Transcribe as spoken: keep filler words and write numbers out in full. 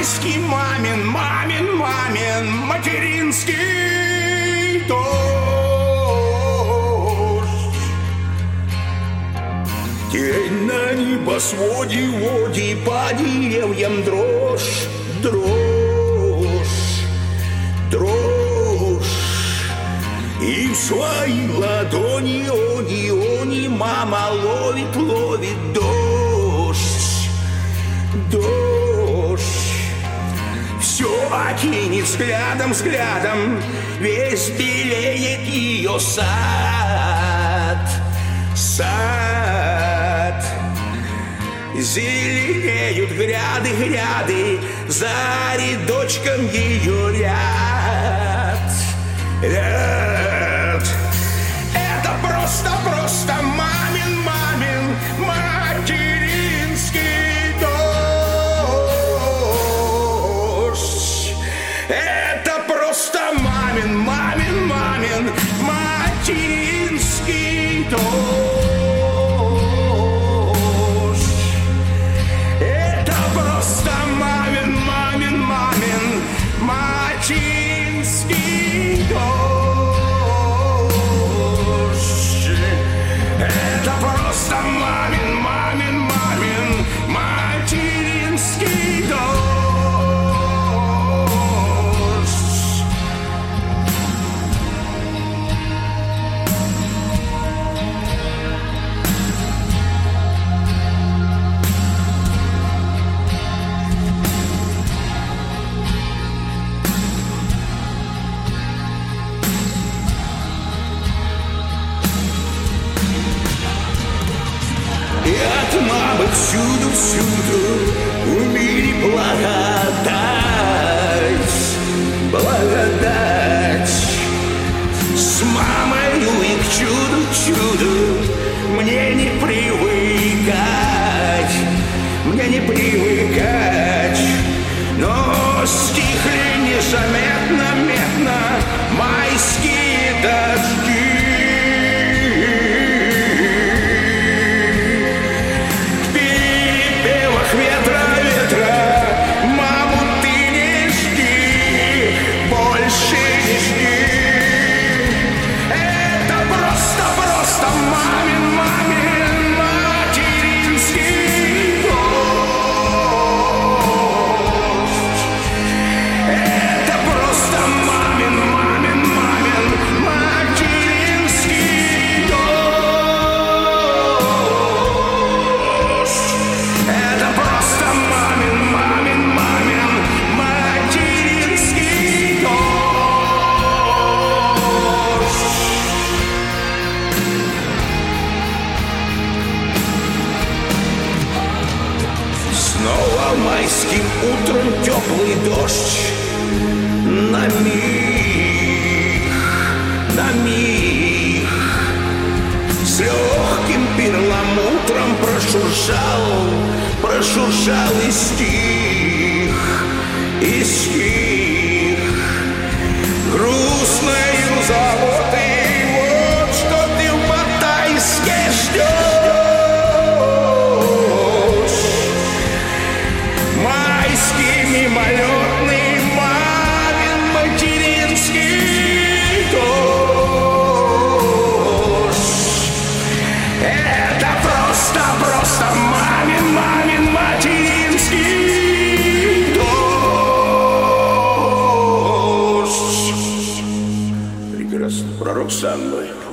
майский мамин, мамин, мамин, материнский дождь. Тень на небосводе, воде, по деревьям дрожь, дрожь, дрожь. И в свои ладони, они, они, мама ловит, ловит дождь, дождь. Все окинет взглядом, взглядом, весь белеет ее сад, сад. Зеленеют гряды, гряды, за рядочком ее ряд, ряд. Это просто, просто мамин, мамин, материнский дождь. Это просто мамин, мамин, мамин, материнский дождь. Это просто мамин, мамин, мамин, материнский дождь. Это просто мамин, мамин, мамин, материнский дождь. И от мамы всюду, всюду в мире благодать, благодать. С мамою и к чуду, чуду мне не привыкать, мне не привыкать. Но стихли незаметно, метно майские дожди. Снова майским утром теплый дождь. На миг, на миг с легким перламутром прошуршал, прошуршал и стих, и стих. Грустною заботой вот что ты в Батайске ждешь. Мимолетный мамин материнский дождь. Это просто, просто мамин, мамин материнский дождь. Прекрасно. Пророк со мной.